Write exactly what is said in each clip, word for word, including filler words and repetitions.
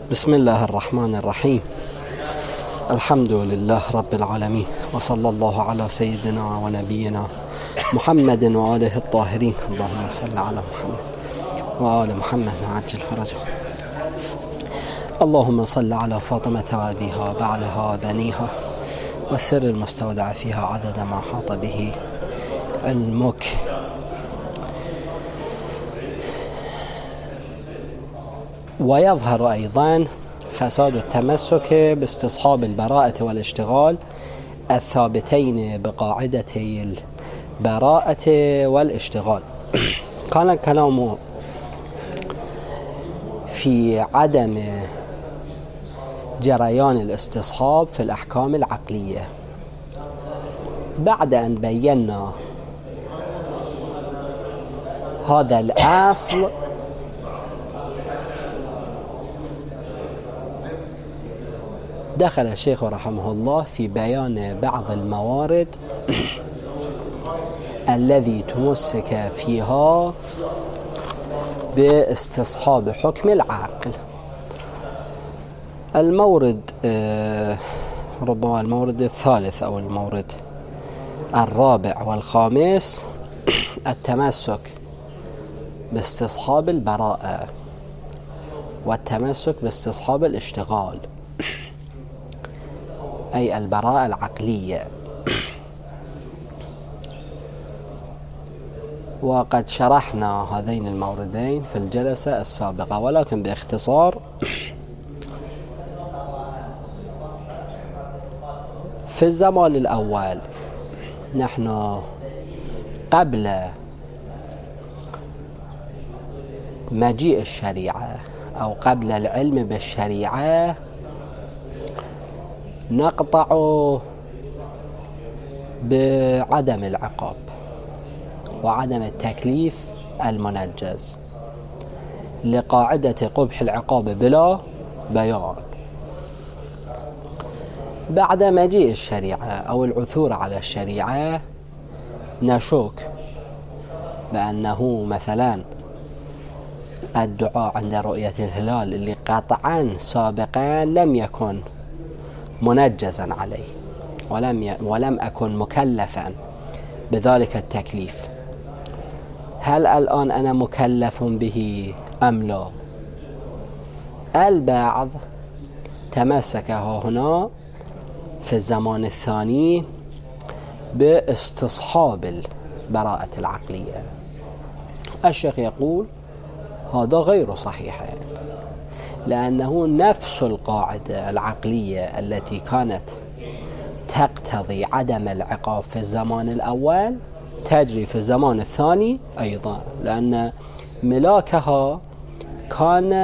بسم الله الرحمن الرحيم. الحمد لله رب العالمين، وصلى الله على سيدنا ونبينا محمد وآله الطاهرين. اللهم صل على محمد وآل محمد وعجل فرجه. اللهم صل على فاطمة وأبيها وبعلها وبنيها والسر المستودع فيها عدد ما حاط به علمك. ويظهر أيضا فساد التمسك باستصحاب البراءة والاشتغال الثابتين بقاعدتي البراءة والاشتغال. كان الكلام في عدم جريان الاستصحاب في الأحكام العقلية بعد أن بينا هذا الأصل. دخل الشيخ رحمه الله في بيان بعض الموارد الذي تمسك فيها باستصحاب حكم العقل. المورد ربما المورد الثالث أو المورد الرابع والخامس التمسك باستصحاب البراءة والتمسك باستصحاب الاشتغال، أي البراءة العقلية. وقد شرحنا هذين الموردين في الجلسة السابقة، ولكن باختصار. في الزمان الأول نحن قبل مجيء الشريعة أو قبل العلم بالشريعة نقطع بعدم العقاب وعدم التكليف المنجز لقاعدة قبح العقاب بلا بيان. بعد مجيء الشريعة أو العثور على الشريعة نشك بأنه مثلا الدعاء عند رؤية الهلال اللي قطعا سابقا لم يكن منجزا عليه ولم ي... ولم أكن مكلفا بذلك التكليف، هل الآن أنا مكلف به أم لا؟ البعض تمسك هنا في الزمان الثاني باستصحاب البراءة العقلية. الشيخ يقول هذا غير صحيح، لأنه نفس القاعدة العقلية التي كانت تقتضي عدم العقاب في الزمان الأول تجري في الزمان الثاني أيضا، لأن ملاكها كان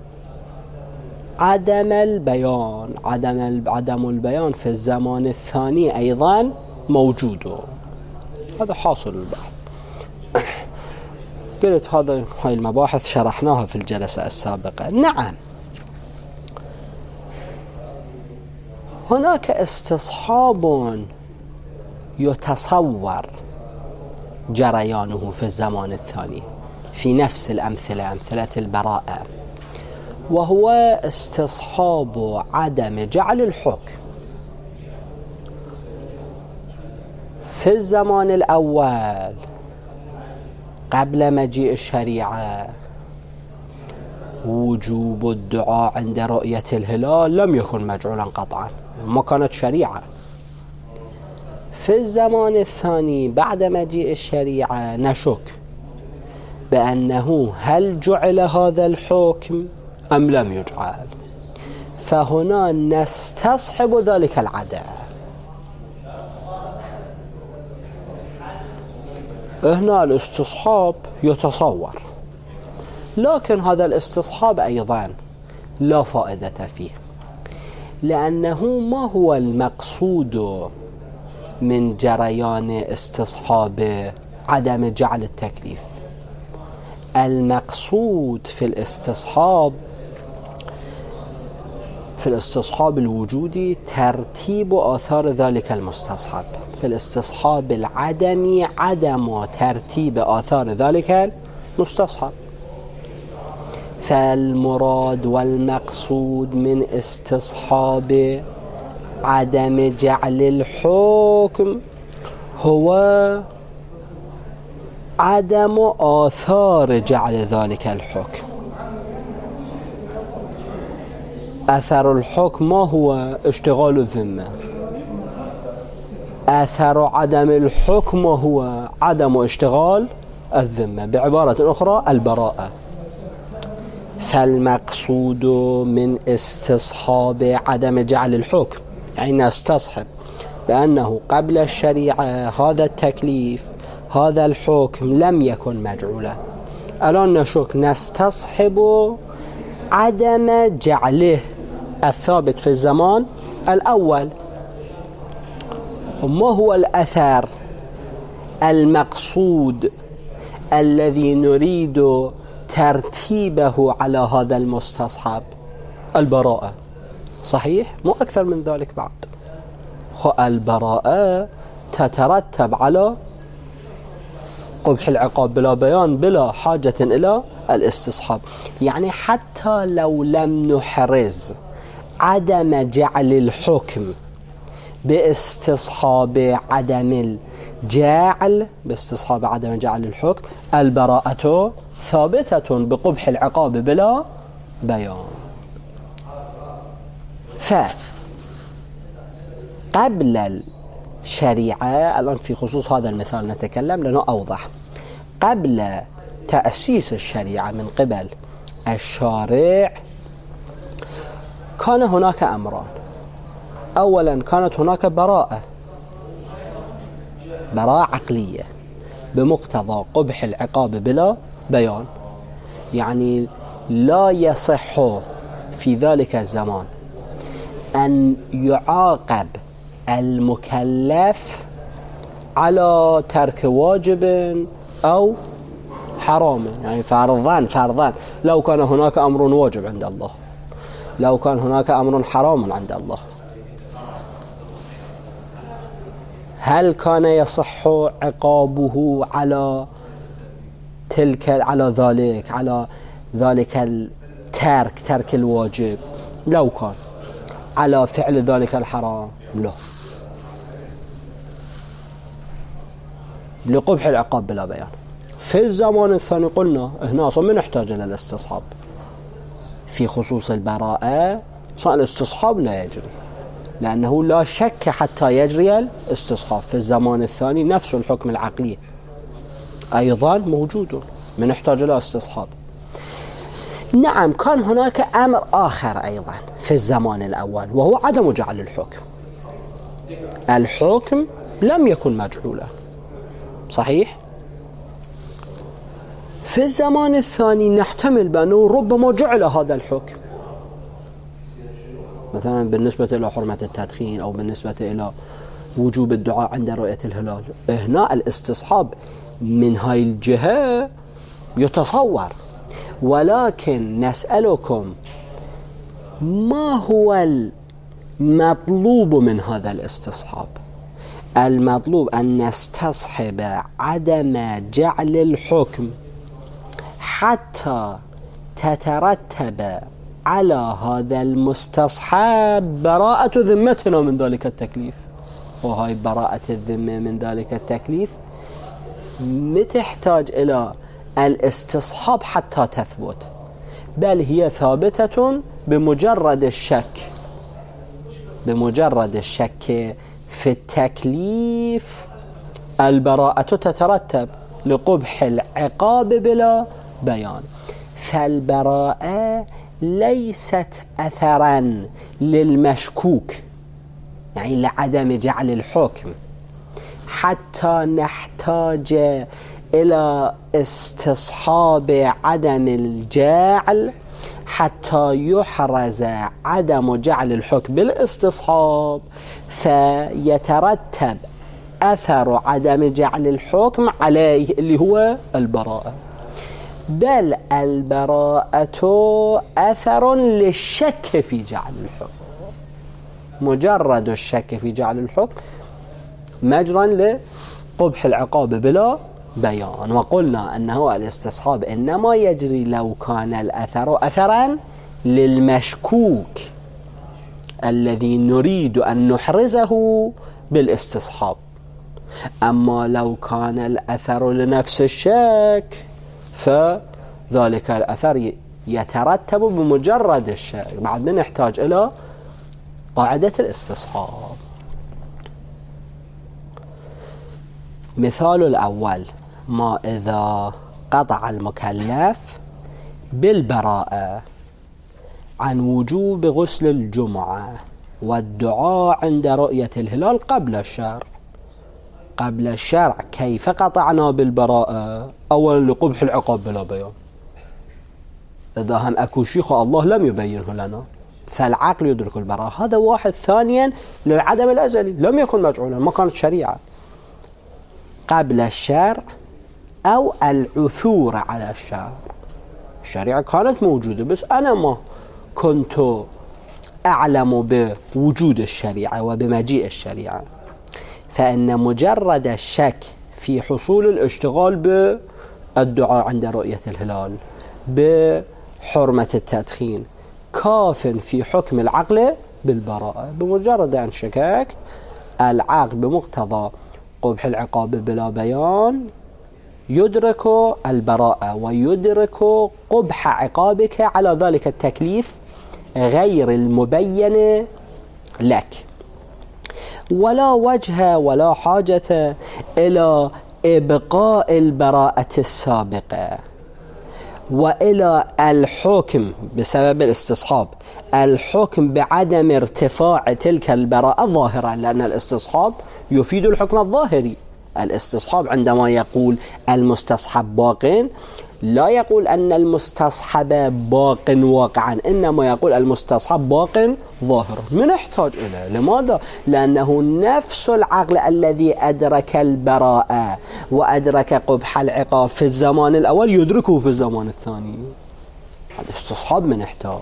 عدم البيان عدم عدم البيان في الزمان الثاني أيضا موجود. هذا حاصل البحث. قلت هذا هاي المباحث شرحناها في الجلسة السابقة. نعم، هناك استصحاب يتصور جريانه في الزمان الثاني في نفس الأمثلة، أمثلة البراءة، وهو استصحاب عدم جعل الحكم في الزمان الأول قبل مجيء الشريعة. وجوب الدعاء عند رؤية الهلال لم يكن مجعولا قطعا، ما كانت شريعة. في الزمان الثاني بعد مجيء الشريعة نشك بأنه هل جعل هذا الحكم أم لم يجعل، فهنا نستصحب ذلك العدم. هنا الاستصحاب يتصور، لكن هذا الاستصحاب أيضا لا فائدة فيه، لأنه ما هو المقصود من جريان استصحاب عدم جعل التكليف؟ المقصود في الاستصحاب في الاستصحاب الوجودي ترتيب آثار ذلك المستصحب. في الاستصحاب العدمي عدم ترتيب آثار ذلك المستصحب. فالمراد والمقصود من استصحاب عدم جعل الحكم هو عدم آثار جعل ذلك الحكم. أثر الحكم ما هو؟ اشتغال الذمة. أثر عدم الحكم هو عدم اشتغال الذمة، بعبارة أخرى البراءة. فالمقصود من استصحاب عدم جعل الحكم يعني نستصحب بأنه قبل الشريعة هذا التكليف هذا الحكم لم يكن مجعولا. الآن نشك نستصحب عدم جعله الثابت في الزمان الأول. ما هو الأثر المقصود الذي نريد ترتيبه على هذا المستصحب؟ البراءة، صحيح؟ مو أكثر من ذلك بعد. البراءة تترتب على قبح العقاب بلا بيان بلا حاجة إلى الاستصحاب. يعني حتى لو لم نحرز عدم جعل الحكم باستصحاب عدم الجعل باستصحاب عدم جعل الحكم، البراءة ثابتة بقبح العقاب بلا بيان. فقبل الشريعة، الآن في خصوص هذا المثال نتكلم لأنه أوضح، قبل تأسيس الشريعة من قبل الشارع كان هناك أمران. أولا كانت هناك براءة براءة عقلية بمقتضى قبح العقاب بلا بيان، يعني لا يصح في ذلك الزمان أن يعاقب المكلف على ترك واجب أو حرام. يعني فرضان فرضان لو كان هناك أمر واجب عند الله، لو كان هناك أمر حرام عند الله، هل كان يصح عقابه على تلك على ذلك على ذلك الترك ترك الواجب؟ لو كان على فعل ذلك الحرام لا، لقبح العقاب بلا بيان. في الزمان الثاني قلنا هنا أصلا ما نحتاج إلى الاستصحاب في خصوص البراءة، صار الاستصحاب لا يجري لأنه لا شك حتى يجري الاستصحاب. في الزمان الثاني نفس الحكم العقلي أيضا موجود، ما نحتاج إلى استصحاب. نعم كان هناك أمر آخر أيضا في الزمان الأول وهو عدم جعل الحكم. الحكم لم يكن مجعولا، صحيح؟ في الزمان الثاني نحتمل بأنه ربما جعل هذا الحكم، مثلا بالنسبة إلى حرمة التدخين أو بالنسبة إلى وجوب الدعاء عند رؤية الهلال. هنا الاستصحاب من هاي الجهة يتصور، ولكن نسألكم ما هو المطلوب من هذا الاستصحاب؟ المطلوب أن نستصحب عدم جعل الحكم حتى تترتب على هذا المستصحب براءة ذمتنا من ذلك التكليف. وهاي براءة الذمة من ذلك التكليف ما تحتاج إلى الاستصحاب حتى تثبت، بل هي ثابتة بمجرد الشك بمجرد الشك في التكليف البراءة تترتب لقبح العقاب بلا بيان. فالبراءة ليست أثرا للمشكوك، يعني لعدم جعل الحكم، حتى نحتاج إلى استصحاب عدم الجعل حتى يحرز عدم جعل الحكم بالاستصحاب فيترتب أثر عدم جعل الحكم عليه اللي هو البراءة. بل البراءة أثر للشك في جعل الحكم، مجرد الشك في جعل الحكم مجرا لقبح العقاب بلا بيان. وقلنا أنه الاستصحاب إنما يجري لو كان الأثر أثرا للمشكوك الذي نريد أن نحرزه بالاستصحاب. أما لو كان الأثر لنفس الشك فذلك الأثر يترتب بمجرد الشك. بعد ما نحتاج إلى قاعدة الاستصحاب. مثال الأول: ما إذا قطع المكلف بالبراءة عن وجوب غسل الجمعة والدعاء عند رؤية الهلال قبل الشرع. قبل الشرع كيف قطعنا بالبراءة؟ أولا لقبح العقاب بلا بيان. إذا هم أكو شيخ الله لم يبينه لنا فالعقل يدرك البراءة، هذا واحد. ثانيا للعدم الأزلي، لم يكن مجعولا، ما كانت شريعة. قبل الشرع أو العثور على الشرع. الشريعة كانت موجودة بس أنا ما كنت أعلم بوجود الشريعة وبمجيء الشريعة. فإن مجرد الشك في حصول الاشتغال بالدعاء عند رؤية الهلال بحرمة التدخين كاف في حكم العقل بالبراءة. بمجرد أن شككت، العقل بمقتضى قبح العقاب بلا بيان يدرك البراءة ويدرك قبح عقابك على ذلك التكليف غير المبين لك. ولا وجه ولا حاجة إلى إبقاء البراءة السابقة وإلى الحكم بسبب الاستصحاب، الحكم بعدم ارتفاع تلك البراءة ظاهرا، لأن الاستصحاب يفيد الحكم الظاهري. الاستصحاب عندما يقول المستصحب باق لا يقول أن المستصحب باق واقعا، إنما يقول المستصحب باق ظاهرا. من نحتاج إليه؟ لماذا؟ لأنه نفس العقل الذي أدرك البراءة وأدرك قبح العقاب في الزمان الأول يدركه في الزمان الثاني. هذا استصحاب من نحتاج.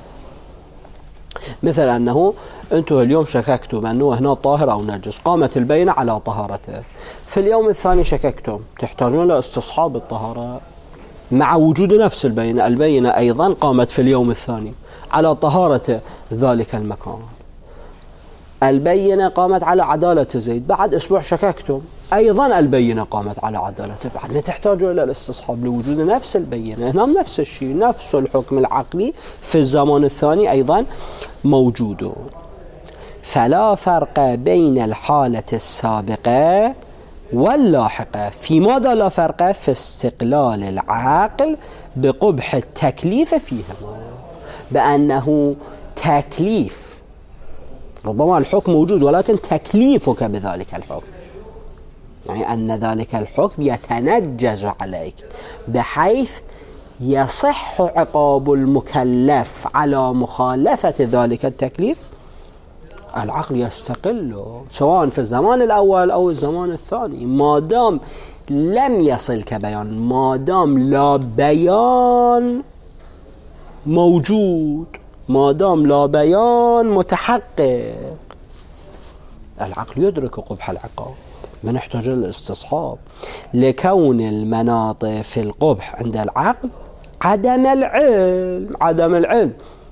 مثل أنه أنتم اليوم شككتم بأنه هنا طاهر أو نجس، قامت البينة على طهارته. في اليوم الثاني شككتم، تحتاجون لاستصحاب الطهارة مع وجود نفس البينة. البينة أيضا قامت في اليوم الثاني على طهارة ذلك المكان. البينة قامت على عدالة زيد، بعد أسبوع شككتم، أيضا البينة قامت على عدالته. بعد ما تحتاجوا إلى الاستصحاب لوجود نفس البينة. هنا نفس الشيء، نفس الحكم العقلي في الزمان الثاني أيضا موجود. فلا فرق بين الحالة السابقة واللاحقة. في ماذا لا فرق؟ في استقلال العقل بقبح التكليف فيهما، بأنه تكليف، ربما الحكم موجود ولكن تكليفك بذلك الحكم، يعني أن ذلك الحكم يتنجز عليك بحيث يصح عقاب المكلف على مخالفة ذلك التكليف. العقل يستقل سواء في الزمان الأول أو الزمان الثاني، ما دام لم يصلك بيان، ما دام لا بيان موجود، ما دام لا بيان متحقق، العقل يدرك قبح العقاب. ما نحتاج للاستصحاب لكون المناط في القبح عند العقل عدم العلم. عدم العلم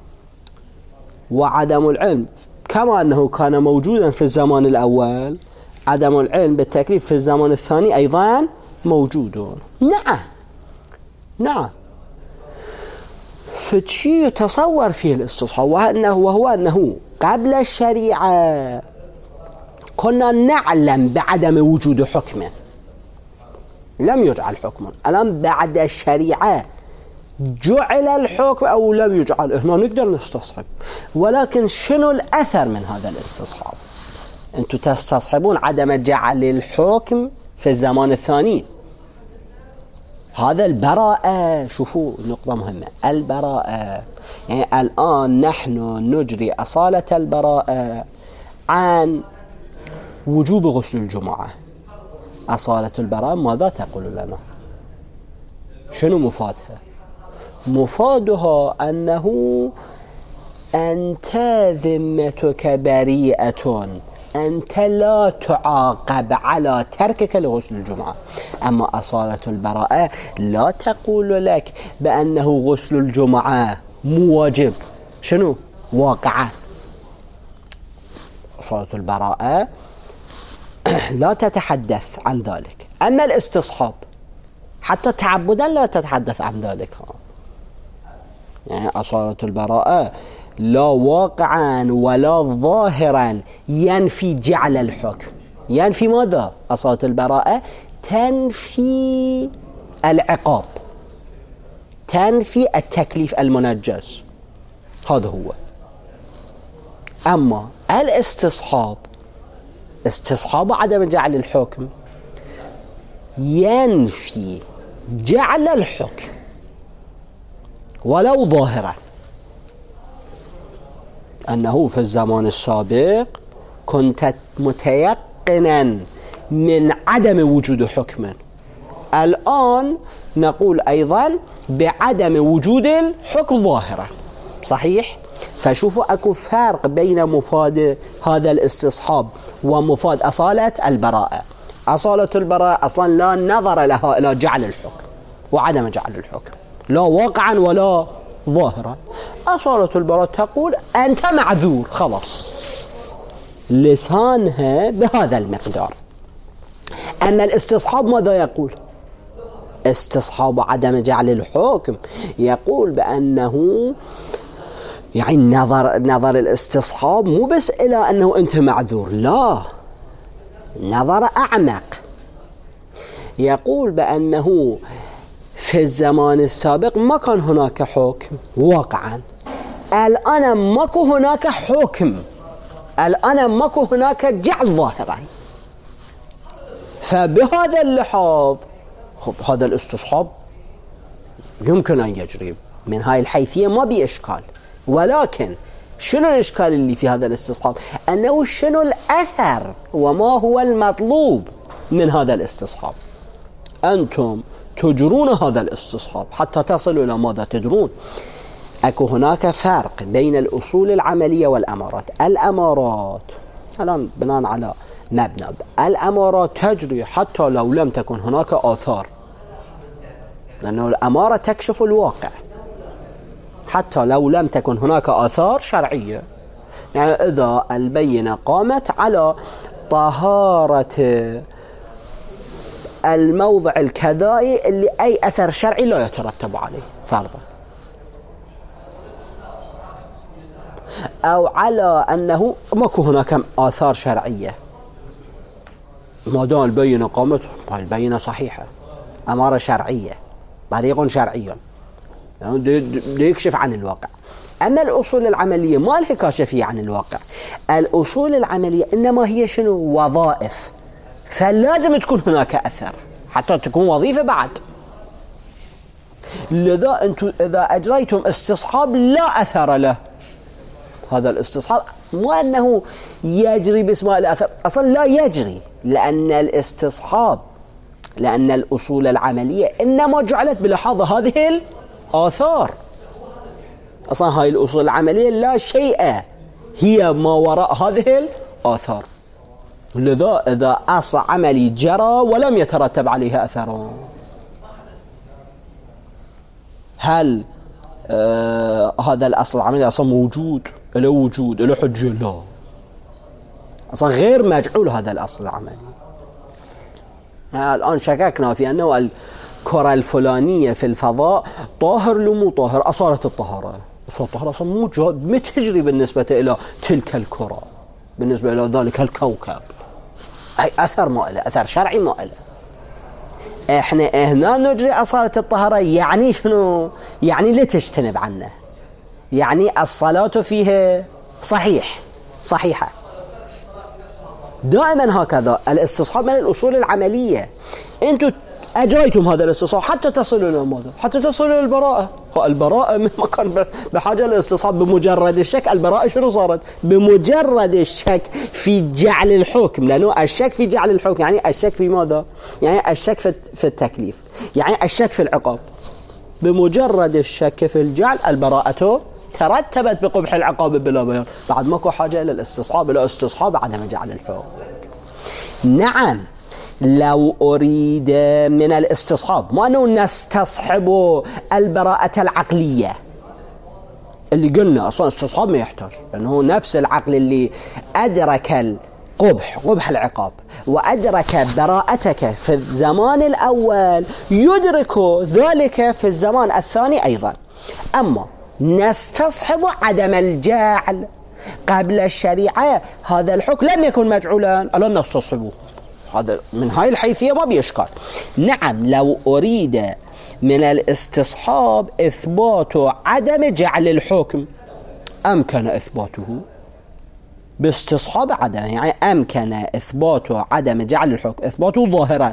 وعدم العلم كما أنه كان موجودا في الزمان الأول، عدم العلم بالتكليف في الزمان الثاني أيضا موجود. نعم نعم فتشي يتصور فيه الاستصحاب، وأنه وهو أنه قبل الشريعة كنا نعلم بعدم وجود حكم، لم يجعل حكما. الآن بعد الشريعة جعل الحكم أو لم يجعل، هنا نقدر نستصحب. ولكن شنو الأثر من هذا الاستصحاب؟ أنتم تستصحبون عدم جعل الحكم في الزمان الثاني. هذا البراءة، شوفوا نقطة مهمة، البراءة يعني الآن نحن نجري أصالة البراءة عن وجوب غسل الجمعة. أصالة البراءة ماذا تقول لنا؟ شنو مفادها؟ مفادها أنه أنت ذمتك بريئة، أنت لا تعاقب على تركك لغسل الجمعة. أما أصالة البراءة لا تقول لك بأنه غسل الجمعة مو واجب، شنو؟ واقعا. أصالة البراءة لا تتحدث عن ذلك. أما الاستصحاب حتى تعبدا لا تتحدث عن ذلك. يعني أصالة البراءة لا واقعا ولا ظاهرا ينفي جعل الحكم. ينفي ماذا؟ أصالة البراءة تنفي العقاب، تنفي التكليف المنجز، هذا هو. أما الاستصحاب، استصحاب عدم جعل الحكم ينفي جعل الحكم ولو ظاهرا، أنه في الزمان السابق كنت متيقنا من عدم وجود حكم، الآن نقول أيضا بعدم وجود الحكم ظاهرا. صحيح؟ فشوفوا أكو فرق بين مفاد هذا الاستصحاب ومفاد أصالة البراءة. أصالة البراءة أصلا لا نظر لها إلى جعل الحكم وعدم جعل الحكم، لا واقعا ولا ظاهرا. أصالة البراءة تقول أنت معذور، خلاص، لسانها بهذا المقدار. أما الاستصحاب ماذا يقول؟ استصحاب عدم جعل الحكم يقول بأنه يعني نظر نظر الاستصحاب مو بس إلى أنه أنت معذور، لا، نظر أعمق. يقول بأنه في الزمان السابق ما كان هناك حكم واقعا، الآن ماكو هناك حكم، الآن ماكو هناك جعل ظاهرا. فبهذا اللحاظ خب هذا الاستصحاب يمكن أن يجري من هاي الحيثية، ما بإشكال. ولكن شنو الإشكال اللي في هذا الاستصحاب؟ أنه شنو الأثر وما هو المطلوب من هذا الاستصحاب. أنتم تجرون هذا الاستصحاب حتى تصلوا إلى ماذا تدرون. أكو هناك فرق بين الأصول العملية والأمارات. الأمارات الآن بناء على مبنى، الأمارات تجري حتى لو لم تكن هناك آثار، لأنه الأمارة تكشف الواقع حتى لو لم تكن هناك آثار شرعية. يعني إذا البينة قامت على طهارة الموضع الكذائي اللي أي أثر شرعي لا يترتب عليه فرضا، أو على أنه ماكو هناك آثار شرعية، ما دام البينة قامت، البينة صحيحة، أمارة شرعية، طريق شرعي يكشف عن الواقع. أما الأصول العملية ما لها كاشفية عن الواقع. الأصول العملية إنما هي شنو؟ وظائف، فلازم تكون هناك أثر حتى تكون وظيفة بعد. لذا أنتم إذا أجريتم استصحاب لا أثر له، هذا الاستصحاب مو أنه يجري باسم الأثر، أصلا لا يجري، لأن الاستصحاب، لأن الأصول العملية إنما جعلت بلحاظ هذه الآثار. أصلا هاي الأصول العملية لا شيء هي ما وراء هذه الآثار. لذا إذا أصل عملي جرى ولم يترتب عليه أثر، هل آه هذا الأصل العملي أصلا موجود؟ له وجود، له حجة؟ لا، أصلا غير مجعول هذا الأصل العملي. الآن شككنا في أنه الكرة الفلانية في الفضاء طاهر لو مو طاهر، أصالة الطهارة، أصالة الطهارة أصلا موجود، ما تجري بالنسبة إلى تلك الكرة، بالنسبة إلى ذلك الكوكب، أي أثر ما له، أثر شرعي ما له. إحنا هنا نجري أصالة الطهارة، يعني شنو؟ يعني لا تجتنب عنه، يعني الصلاة فيه صحيح صحيحة. دائما هكذا الاستصحاب من الأصول العملية. أنتم أجريتم هذا الاستصحاب حتى تصلوا إلى ماذا؟ حتى تصلوا إلى البراءة. البراءة ما كان بحاجة للاستصحاب، بمجرد الشك البراءة شنو صارت؟ بمجرد الشك في جعل الحكم، لأنه الشك في جعل الحكم يعني الشك في ماذا؟ يعني الشك في التكليف، يعني الشك في العقاب. بمجرد الشك في الجعل البراءة ترتبت بقبح العقاب بلا بيان، بعد ماكو حاجة إلى الاستصحاب، إلى استصحاب عدم جعل الحكم. نعم لو أريد من الاستصحاب، ما أنه نستصحب البراءة العقلية اللي قلنا أصلا استصحاب ما يحتاج، لأنه نفس العقل اللي أدرك القبح قبح العقاب وأدرك براءتك في الزمان الأول يدرك ذلك في الزمان الثاني أيضا. أما نستصحب عدم الجعل قبل الشريعة، هذا الحكم لم يكن مجعولا ألا نستصحبه، هذا من هاي الحيثية ما بيشكال. نعم لو أريد من الاستصحاب إثبات عدم جعل الحكم أمكن إثباته باستصحاب عدم، يعني أمكن إثبات عدم جعل الحكم إثباته ظاهرا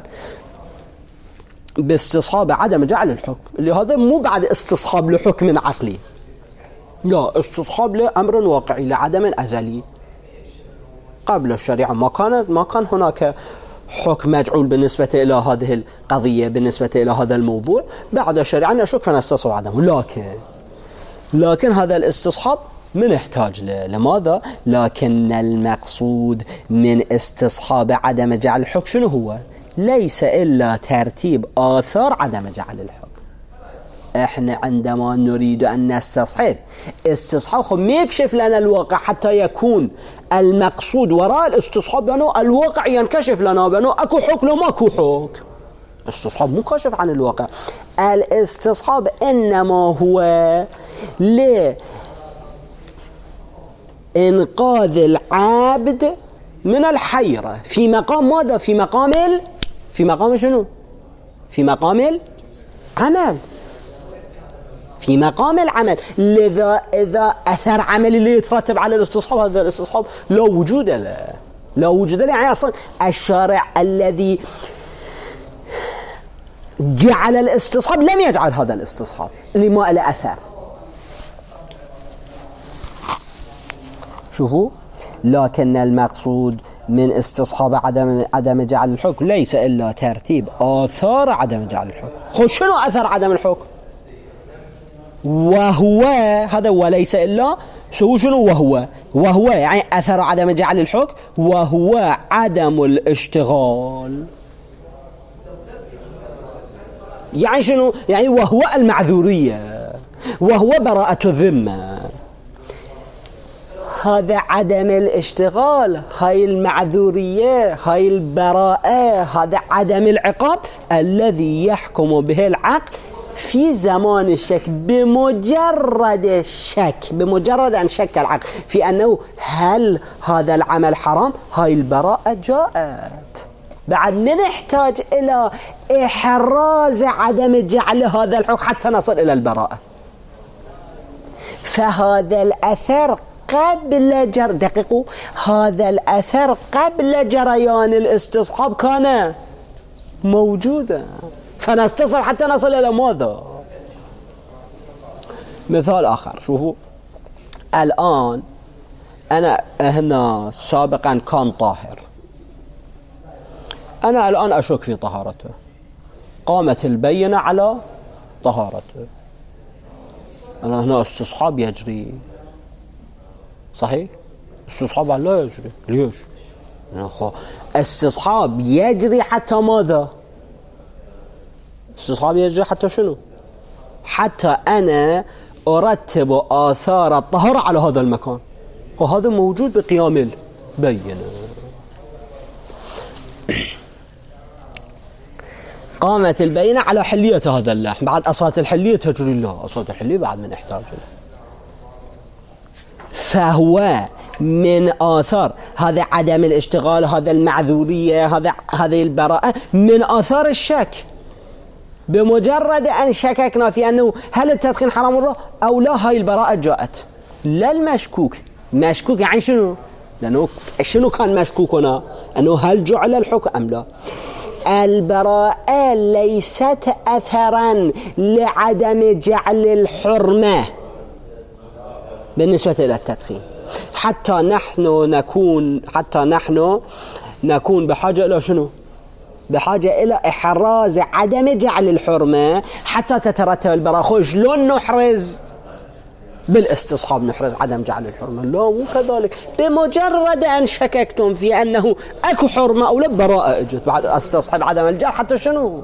باستصحاب عدم جعل الحكم، اللي هذا مو بعد استصحاب لحكم عقلي، لا استصحاب لأمر واقعي لعدم أزلي. قبل الشريعة ما كانت ما كان هناك حكم مجعول بالنسبة إلى هذه القضية، بالنسبة إلى هذا الموضوع. بعد الشريعة نشك فنستصحب عدمه، لكن لكن هذا الاستصحاب من يحتاج لماذا؟ لكن المقصود من استصحاب عدم جعل الحكم شنو هو؟ ليس إلا ترتيب آثار عدم جعل الحكم. احنا عندما نريد أن نستصحب استصحاب خب يكشف لنا الواقع حتى يكون المقصود وراء الاستصحاب لأنه الواقع ينكشف لنا بأنه أكو حكم لو ماكو حكم. استصحاب مو كاشف عن الواقع، الاستصحاب إنما هو لإنقاذ العبد من الحيرة في مقام ماذا؟ في مقام ال... في مقام شنو؟ في مقام العمل، في مقام العمل. لذا إذا أثر عمل اللي يترتب على الاستصحاب، هذا الاستصحاب لا وجود له، لا وجود له. يعني أصلا الشارع الذي جعل الاستصحاب لم يجعل هذا الاستصحاب لما له أثر. شوفوا، لكن المقصود من استصحاب عدم عدم جعل الحكم ليس إلا ترتيب آثار عدم جعل الحكم. خو شنو أثر عدم الحكم؟ وهو هذا وليس إلا شو شنو وهو وهو يعني أثر عدم جعل الحكم وهو عدم الاشتغال. يعني شنو؟ يعني وهو المعذورية، وهو براءة الذمة. هذا عدم الاشتغال، هاي المعذورية، هاي البراءة، هذا عدم العقاب الذي يحكم به العقل في زمان الشك. بمجرد الشك، بمجرد أن شك العقل في أنه هل هذا العمل حرام، هاي البراءة جاءت. بعد من نحتاج إلى إحراز عدم جعل هذا الحكم حتى نصل إلى البراءة. فهذا الأثر قبل جر دقيقوا هذا الأثر قبل جريان الاستصحاب كان موجودا، فنستصحب حتى نصل إلى ماذا؟ مثال آخر، شوفوا الآن أنا هنا سابقا كان طاهر، أنا الآن أشك في طهارته، قامت البينة على طهارته، أنا هنا استصحاب يجري صحيح؟ استصحاب لا يجري. ليش؟ استصحاب يجري حتى ماذا؟ استصحاب يجري حتى شنو؟ حتى أنا أرتب آثار الطهارة على هذا المكان، وهذا موجود بقيام البينة. قامت البينة على حلية هذا اللحم، بعد أصالة الحلية تجري له، أصالة الحلية بعد من احتاج له. فهو من آثار هذا عدم الاشتغال، هذا المعذورية، هذا هذه البراءة من آثار الشك. بمجرد أن شككنا في أنه هل التدخين حرام ولا أو لا، هاي البراءة جاءت. لا المشكوك، مشكوك يعني شنو؟ لأنه شنو كان مشكوكنا؟ أنه هل جعل الحكم أم لا. البراءة ليست أثرا لعدم جعل الحرمة بالنسبة إلى التدخين، حتى نحن نكون حتى نحن نكون بحاجة إلى شنو؟ بحاجة إلى إحراز عدم جعل الحرمة حتى تترتب البراءة. خو شلون نحرز؟ بالاستصحاب نحرز عدم جعل الحرمة. لا مو كذلك، بمجرد أن شككتم في أنه أكو حرمة أو لا براءة اجت بعد استصحب عدم الجعل حتى شنو.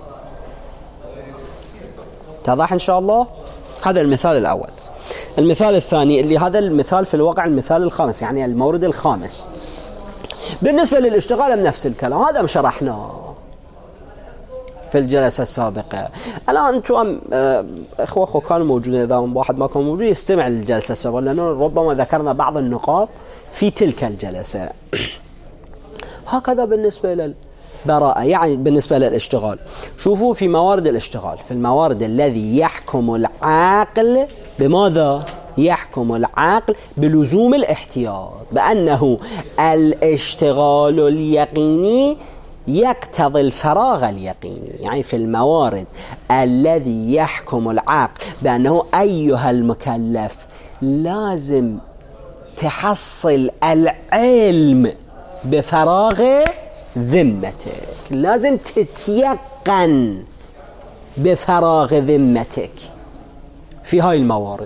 اتضح إن شاء الله؟ هذا المثال الأول. المثال الثاني اللي هذا المثال في الواقع المثال الخامس، يعني المورد الخامس. بالنسبة للاشتغال نفس الكلام، هذا شرحناه في الجلسة السابقة. الآن أنتم إخوة أخوة كانوا موجودين، إذا واحد ما كان موجود يستمع للجلسة السابقة، لأنه ربما ذكرنا بعض النقاط في تلك الجلسة. هكذا بالنسبة للبراءة، يعني بالنسبة للاشتغال. شوفوا في موارد الاشتغال، في الموارد الذي يحكم العاقل بماذا؟ يحكم العقل بلزوم الاحتياط، بأنه الاشتغال اليقيني يقتضي الفراغ اليقيني. يعني في الموارد الذي يحكم العقل بأنه أيها المكلف لازم تحصل العلم بفراغ ذمتك، لازم تتيقن بفراغ ذمتك في هاي الموارد.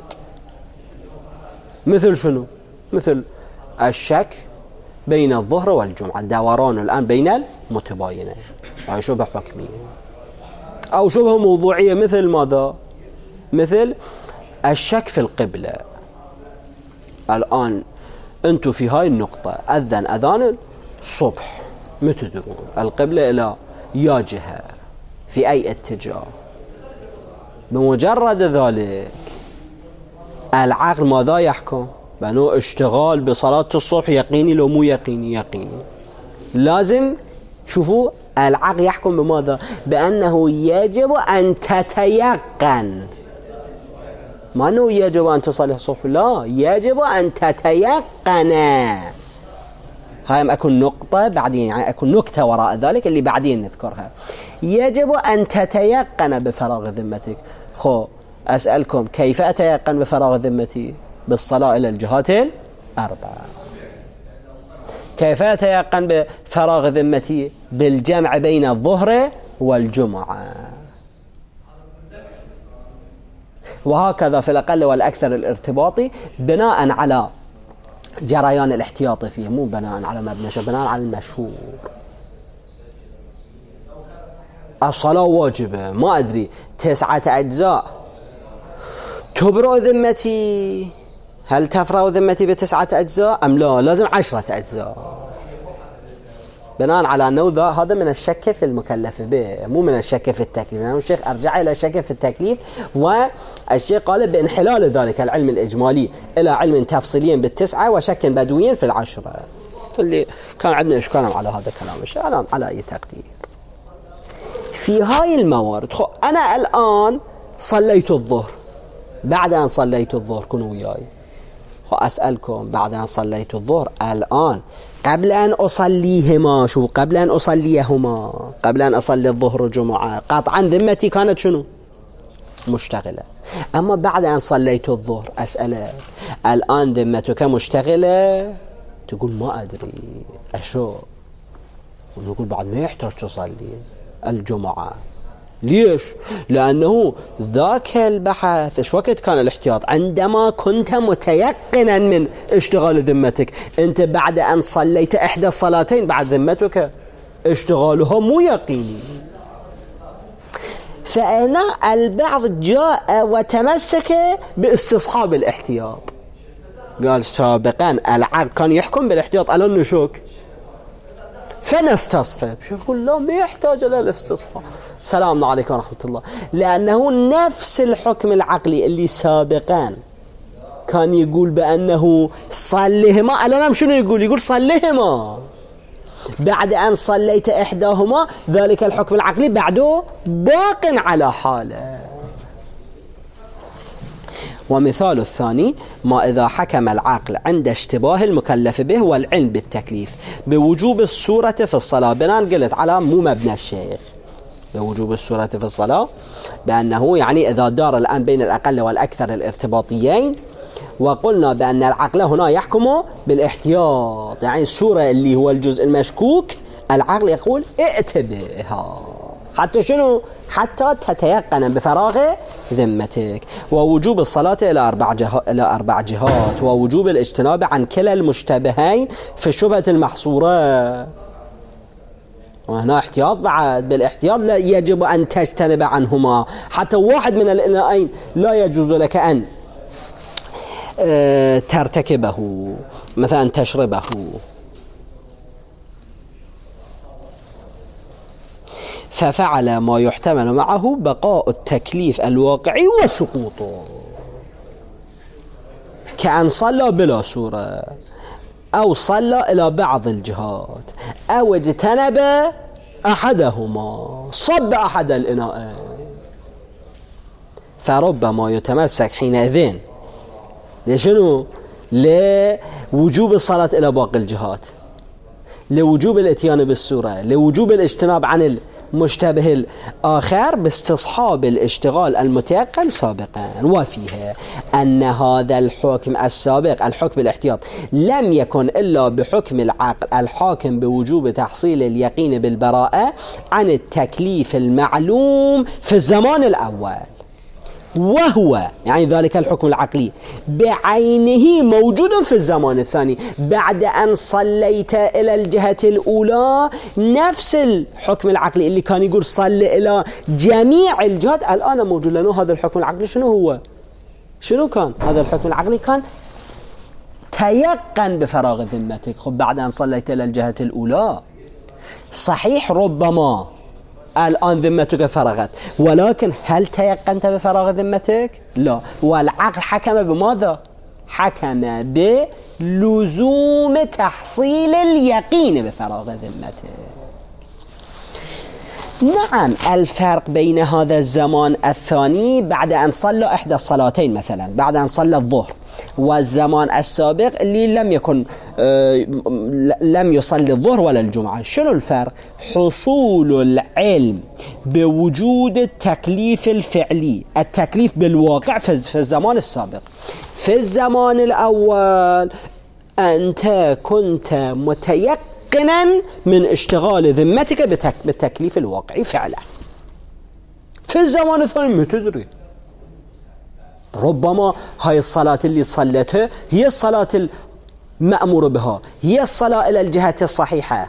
مثل شنو؟ مثل الشك بين الظهر والجمعة، دوران الآن بين المتباينين، أو شبه حكمية أو شبه موضوعية. مثل ماذا؟ مثل الشك في القبلة. الآن أنتم في هاي النقطة أذن أذان الصبح، متدرون القبلة إلى يا جهة في أي اتجاه. بمجرد ذلك العقل ماذا يحكم؟ بأنه اشتغال بصلاة الصبح يقيني لو مو يقيني؟ يقيني. لازم شوفوا العقل يحكم بماذا؟ بأنه يجب أن تتيقن، ما أنه يجب أن تصلي الصبح، لا، يجب أن تتيقن. هاي أكون نقطة بعدين، يعني أكون نكتة وراء ذلك اللي بعدين نذكرها. يجب أن تتيقن بفراغ ذمتك. خو أسألكم كيف أتيقن بفراغ ذمتي؟ بالصلاة إلى الجهات الأربعة. كيف أتيقن بفراغ ذمتي؟ بالجمع بين الظهر والجمعة. وهكذا في الأقل والأكثر الارتباطي بناء على جريان الاحتياط فيه، مو بناء على مبنى، بناء على المشهور. الصلاة واجبة، ما أدري تسعة أجزاء، تبرأ ذمتي، هل تفرغ ذمتي بتسعة أجزاء أم لا؟ لازم عشرة أجزاء. بناء على أنه هذا من الشك في المكلف به، مو من الشك في التكليف. لأنه الشيخ أرجع إلى الشك في التكليف، والشيخ قال بانحلال ذلك العلم الإجمالي إلى علم تفصيلي بالتسعة وشك بدوي في العشرة، اللي كان عندنا إشكال على هذا الكلام. الآن على أي تقدير في هاي الموارد. خو أنا الآن صليت الظهر، بعد أن صليت الظهر كنوا وياي، خو أسألكم بعد أن صليت الظهر الآن قبل أن أصليهما، شوف قبل أن أصليهما، قبل أن أصلي الظهر والجمعة، قطعا ذمتي كانت شنو؟ مشتغلة. أما بعد أن صليت الظهر أسألك الآن ذمتك مشتغلة؟ تقول ما أدري أشو، ونقول بعد ما يحتاج تصلي الجمعة. ليش؟ لأنه ذاك البحث إيش وقت كان الاحتياط؟ عندما كنت متيقنا من اشتغال ذمتك. أنت بعد أن صليت إحدى الصلاتين بعد ذمتك اشتغالها مو يقيني. فأنا البعض جاء وتمسك باستصحاب الاحتياط، قال سابقا العقل كان يحكم بالاحتياط، الآن نشك فنستصحب. يقول لا، ما يحتاج إلى الاستصحاب. سلام عليكم ورحمة الله. لأنه نفس الحكم العقلي اللي سابقا كان يقول بأنه صليهما، الآن شنو يقول؟ يقول صليهما بعد أن صليت إحداهما، ذلك الحكم العقلي بعده باق على حاله. ومثال الثاني ما إذا حكم العقل عند اشتباه المكلف به والعلم بالتكليف بوجوب السورة في الصلاة. بناء قلت على مو مبنى الشيخ بوجوب السورة في الصلاة، بأنه يعني إذا دار الآن بين الأقل والأكثر الارتباطيين، وقلنا بأن العقل هنا يحكم بالاحتياط، يعني السورة اللي هو الجزء المشكوك العقل يقول ائت بها. حتى شنو؟ حتى تتيقن بفراغ ذمتك. ووجوب الصلاة إلى أربع جهات إلى أربع جهات ووجوب الاجتناب عن كلا المشتبهين في الشبهة المحصورة. وهنا احتياط بعد، بالاحتياط لا يجب أن تجتنب عنهما، حتى واحد من الإناءين لا يجوز لك أن اه ترتكبه، مثلا تشربه. ففعل ما يحتمل معه بقاء التكليف الواقعي وسقوطه، كأن صلى بلا سورة، أو صلى إلى بعض الجهات، أو اجتنب أحدهما، صب أحد الإناءين، فربما يتمسك حينئذ لشنو؟ لوجوب الصلاة إلى باقي الجهات، لوجوب الاتيان بالسورة، لوجوب الاجتناب عن المشتبه الآخر باستصحاب الاشتغال المتيقن سابقا. وفيها أن هذا الحكم السابق، الحكم بالاحتياط، لم يكن إلا بحكم العقل الحاكم بوجوب تحصيل اليقين بالبراءة عن التكليف المعلوم في الزمان الأول، وهو يعني ذلك الحكم العقلي بعينه موجود في الزمان الثاني بعد أن صليت إلى الجهة الأولى. نفس الحكم العقلي اللي كان يقول صل إلى جميع الجهات الآن موجود. لأنه هذا الحكم العقلي شنو هو؟ شنو كان هذا الحكم العقلي؟ كان تيقن بفراغ ذمتك. خب بعد أن صليت إلى الجهة الأولى صحيح ربما الآن ذمتك فرغت، ولكن هل تيقنت بفراغ ذمتك؟ لا. والعقل حكم بماذا؟ حكم بلزوم تحصيل اليقين بفراغ ذمتك. نعم، الفرق بين هذا الزمان الثاني بعد أن صلى إحدى الصلاتين، مثلا بعد أن صلى الظهر، والزمان السابق اللي لم يكن آه لم يصلي الظهر ولا الجمعة، شنو الفرق؟ حصول العلم بوجود التكليف الفعلي، التكليف بالواقع في الزمان السابق. في الزمان الأول أنت كنت متيقنا من اشتغال ذمتك بالتكليف الواقعي فعلا. في الزمان الثاني ما تدري، ربما هاي الصلاة اللي صلتها هي الصلاة المأمور بها، هي الصلاة إلى الجهة الصحيحة.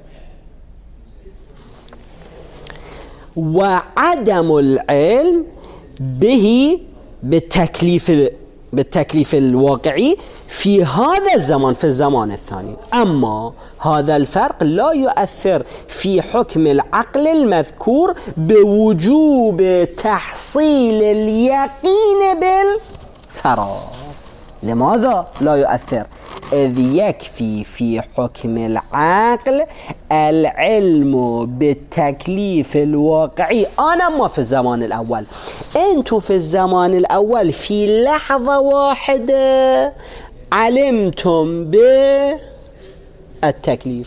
وعدم العلم به بالتكليف بالتكليف الواقعي في هذا الزمان في الزمان الثاني. أما هذا الفرق لا يؤثر في حكم العقل المذكور بوجوب تحصيل اليقين بالفراغ. لماذا لا يؤثر؟ إذ يكفي في حكم العقل العلم بالتكليف الواقعي. أنا ما في الزمان الأول، أنتوا في الزمان الأول في لحظة واحدة علمتم بالتكليف،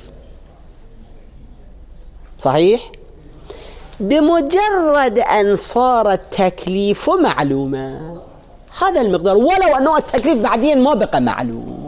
صحيح؟ بمجرد أن صار التكليف معلوما، هذا المقدار، ولو أنه التكليف بعدين ما بقى معلوم،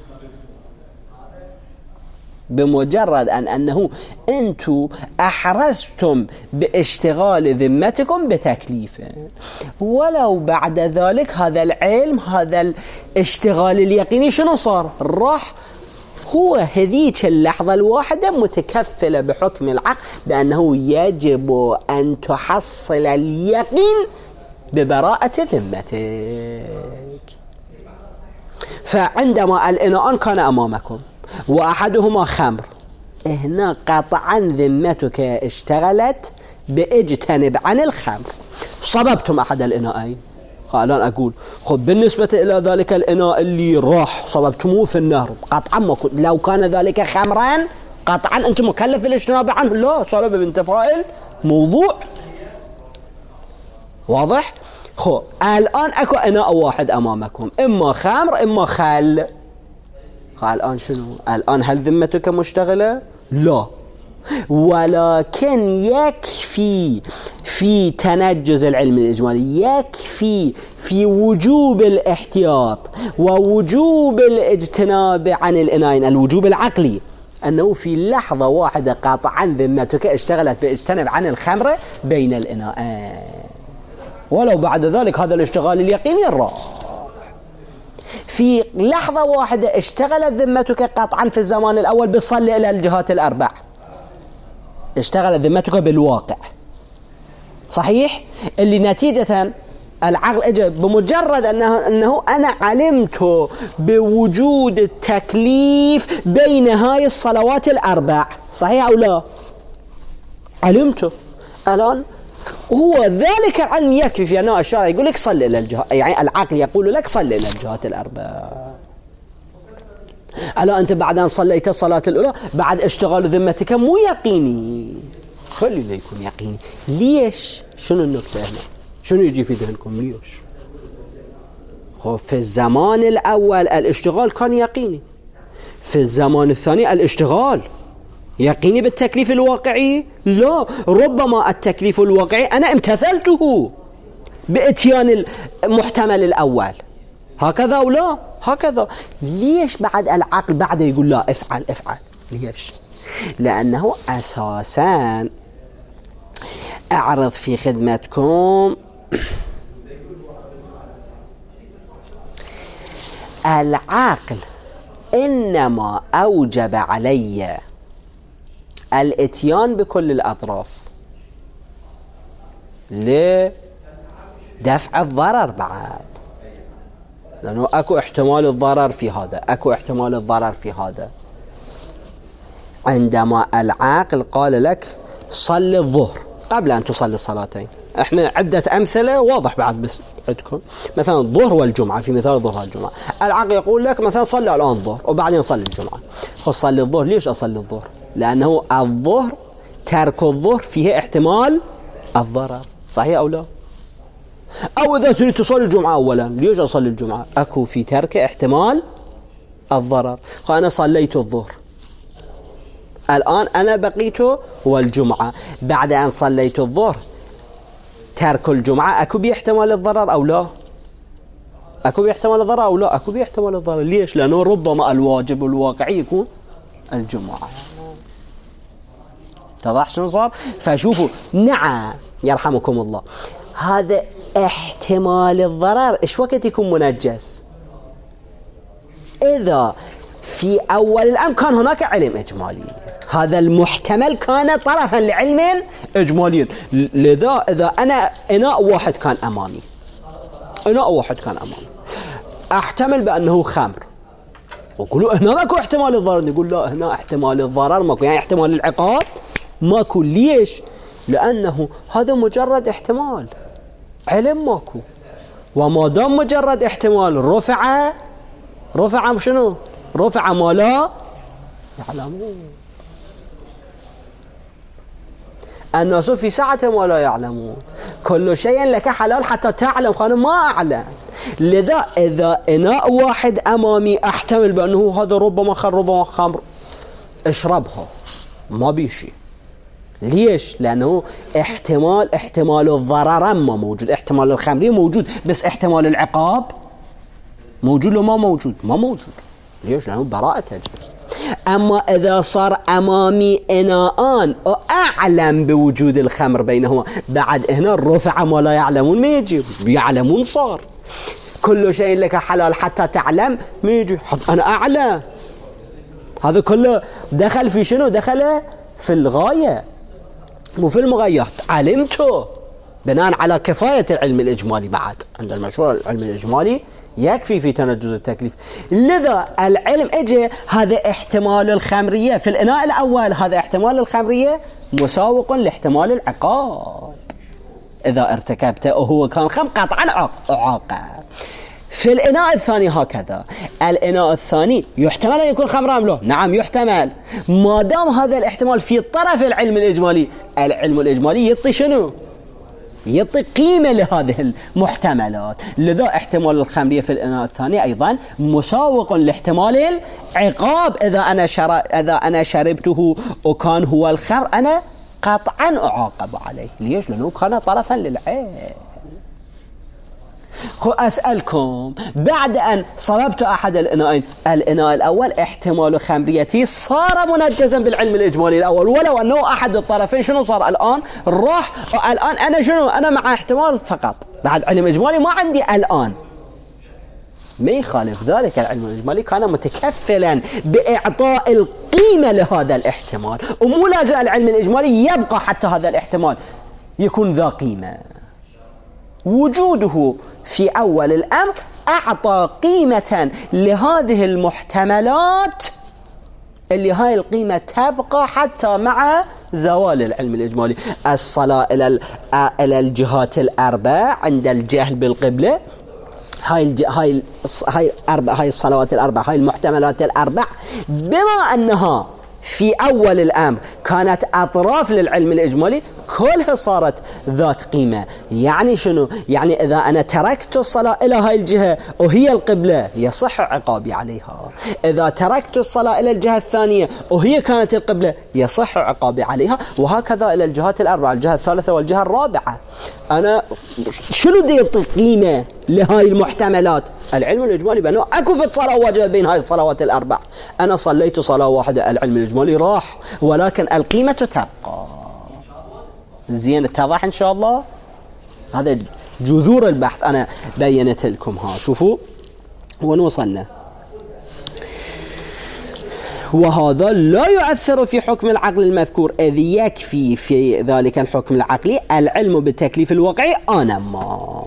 بمجرد أن أنه أنتم أحرزتم باشتغال ذمتكم بتكليفه، ولو بعد ذلك هذا العلم، هذا الاشتغال اليقيني شنو صار؟ راح هو هذيك اللحظة الواحدة متكفلة بحكم العقل بأنه يجب أن تحصل اليقين ببراءة ذمتك. فعندما الإناءان كان أمامكم وأحدهما خمر، هنا قطعا ذمتك اشتغلت باجتنب عن الخمر، صببتم أحد الإناءين. الآن أقول خذ بالنسبة إلى ذلك الإناء اللي راح صببتموه في النهر، قطعا ما لو كان ذلك خمرا قطعا أنت مكلف بالاجتناب عنه، لا صلب بنت فاعل موضوع واضح. خو الآن أكو إناء واحد أمامكم، إما خمر إما خل. الآن شنو؟ الآن هل ذمتك مشتغلة؟ لا، ولكن يكفي في تنجز العلم الإجمالي، يكفي في وجوب الاحتياط ووجوب الاجتناب عن الإناءين، الوجوب العقلي أنه في لحظة واحدة قاطعا ذمتك اشتغلت باجتنب عن الخمر بين الإناءين، ولو بعد ذلك هذا الاشتغال اليقيني الراح. في لحظة واحدة اشتغلت ذمتك قطعا في الزمان الأول بتصلي إلى الجهات الأربع، اشتغلت ذمتك بالواقع صحيح، اللي نتيجة العقل اجى بمجرد أنه, أنه أنا علمت بوجود التكليف بين هاي الصلوات الأربع، صحيح أو لا؟ علمته الآن، هو ذلك العلم يكفي في أنه الشارع يقول لك صل إلى الجهات، يعني العقل يقول لك صل إلى الجهات الأربع. ألا أنت بعد أن صليت الصلاة الأولى بعد اشتغال ذمتك مو يقيني، خلي لا يكون يقيني. ليش؟ شنو النكتة هنا؟ شنو يجي في ذهنكم ليش؟ خب في الزمان الأول الاشتغال كان يقيني، في الزمان الثاني الاشتغال يقيني بالتكليف الواقعي؟ لا، ربما التكليف الواقعي أنا امتثلته بإتيان المحتمل الأول، هكذا أو لا؟ هكذا. ليش بعد العقل بعد يقول لا افعل افعل؟ ليش؟ لأنه أساساً أعرض في خدمتكم العقل إنما أوجب علي الاتيان بكل الأطراف لدفع الضرر بعد، لأنه أكو احتمال الضرر في هذا، أكو احتمال الضرر في هذا. عندما العقل قال لك صل الظهر قبل أن تصلي الصلاتين، احنا عدة أمثلة واضح بعد بس عندكم، مثلا الظهر والجمعة، في مثال الظهر والجمعة العقل يقول لك مثلا صلي الآن الظهر وبعدين صلي الجمعة. خذ صلي الظهر. ليش أصلي الظهر؟ لأنه الظهر ترك الظهر فيه احتمال الضرر، صحيح أو لا؟ أو إذا تريد تصلي الجمعة أولا، ليش أصلي الجمعة؟ أكو في ترك احتمال الضرر. فأنا صليت الظهر، الآن أنا بقيت والجمعة، بعد أن صليت الظهر ترك الجمعة أكو باحتمال الضرر أو لا؟ أكو باحتمال الضرر أو لا؟ أكو باحتمال الضرر. ليش؟ لأنه ربما الواجب الواقعي يكون الجمعة. اتضح شنو صار؟ فشوفوا، نعم يرحمكم الله، هذا احتمال الضرر ايش وقت يكون منجس؟ إذا في أول الأمر كان هناك علم إجمالي، هذا المحتمل كان طرفا لعلم إجمالي. لذا إذا أنا إناء واحد كان أمامي، إناء واحد كان أمامي أحتمل بأنه خمر، وقولوا هنا ماكو احتمال الضرر، نقول لا هنا احتمال الضرر ماكو، يعني احتمال العقاب ماكو. ليش؟ لأنه هذا مجرد احتمال، علم ماكو، وما دام مجرد احتمال رفع رفع شنو؟ رفع ما لا يعلمون. الناس في ساعة ما لا يعلمون، كل شيء لك حلال حتى تعلم خانا ما أعلم. لذا إذا إناء واحد أمامي أحتمل بأنه هذا ربما خمر ربما خمر، اشربها ما بيشي. ليش؟ لأنه احتمال احتمال الضرر ما موجود، احتمال الخمر موجود، بس احتمال العقاب موجود لو ما موجود؟ ما موجود. ليش؟ لأنه براءة تجري. أما إذا صار أمامي إناءان وأعلم بوجود الخمر بينهما، بعد هنا رفع ما لا يعلمون ما يجي، بيعلمون صار كل شيء لك حلال حتى تعلم ما يجي، أنا أعلم. هذا كله دخل في شنو؟ دخل في الغاية مو في المغايات. علمته بناء على كفاية العلم الإجمالي، بعد عند المشروع العلم الإجمالي يكفي في تنجز التكليف. لذا العلم اجى هذا احتمال الخمرية في الإناء الأول، هذا احتمال الخمرية مساوق لاحتمال العقاب إذا ارتكبته وهو كان خمر قطعا عاقب. في الإناء الثاني هكذا، الإناء الثاني يحتمل أن يكون خمر أم لا؟ نعم يحتمل، ما دام هذا الاحتمال في طرف العلم الإجمالي. العلم الإجمالي يعطي شنو؟ يعطي قيمة لهذه المحتملات. لذا احتمال الخمرية في الإناء الثاني أيضا مساوق لاحتمال العقاب. إذا أنا شر... إذا أنا شربته وكان هو الخمر أنا قطعا أعاقب عليه. ليش؟ لأنه كان طرفا للعلم. خو أسألكم، بعد أن صلبت أحد الإناءين، الإناء الأول احتمال خمريتي صار منجزا بالعلم الإجمالي الأول، ولو أنه أحد الطرفين شنو صار الآن؟ راح. الآن أنا شنو؟ أنا مع احتمال فقط، بعد علم إجمالي ما عندي الآن. ما يخالف ذلك، العلم الإجمالي كان متكفلا بإعطاء القيمة لهذا الاحتمال، ومو لازم العلم الإجمالي يبقى حتى هذا الاحتمال يكون ذا قيمة. وجوده في أول الأمر أعطى قيمة لهذه المحتملات اللي هاي القيمة تبقى حتى مع زوال العلم الإجمالي. الصلاة إلى إلى الجهات الأربع عند الجهل بالقبلة، هاي الج... هاي هاي أربع هاي الصلوات الأربع، هاي المحتملات الأربع، بما أنها في أول الأمر كانت أطراف للعلم الإجمالي، كلها صارت ذات قيمة. يعني شنو؟ يعني إذا أنا تركت الصلاة إلى هاي الجهة وهي القبلة يصح عقابي عليها، إذا تركت الصلاة إلى الجهة الثانية وهي كانت القبلة يصح عقابي عليها، وهكذا إلى الجهات الأربعة، الجهة الثالثة والجهة الرابعة. أنا شنو دي يعطي قيمة لهاي المحتملات؟ العلم الإجمالي بأنه أكو في صلاة واجبة بين هاي الصلوات الأربع، أنا صليت صلاة واحدة، العلم الإجمالي راح، ولكن القيمة تبقى. زين، اتضح إن شاء الله؟ هذا جذور البحث أنا بينت لكم. ها شوفوا وين وصلنا. وهذا لا يؤثر في حكم العقل المذكور، إذ يكفي في ذلك الحكم العقلي العلم بالتكليف الواقعي آنما.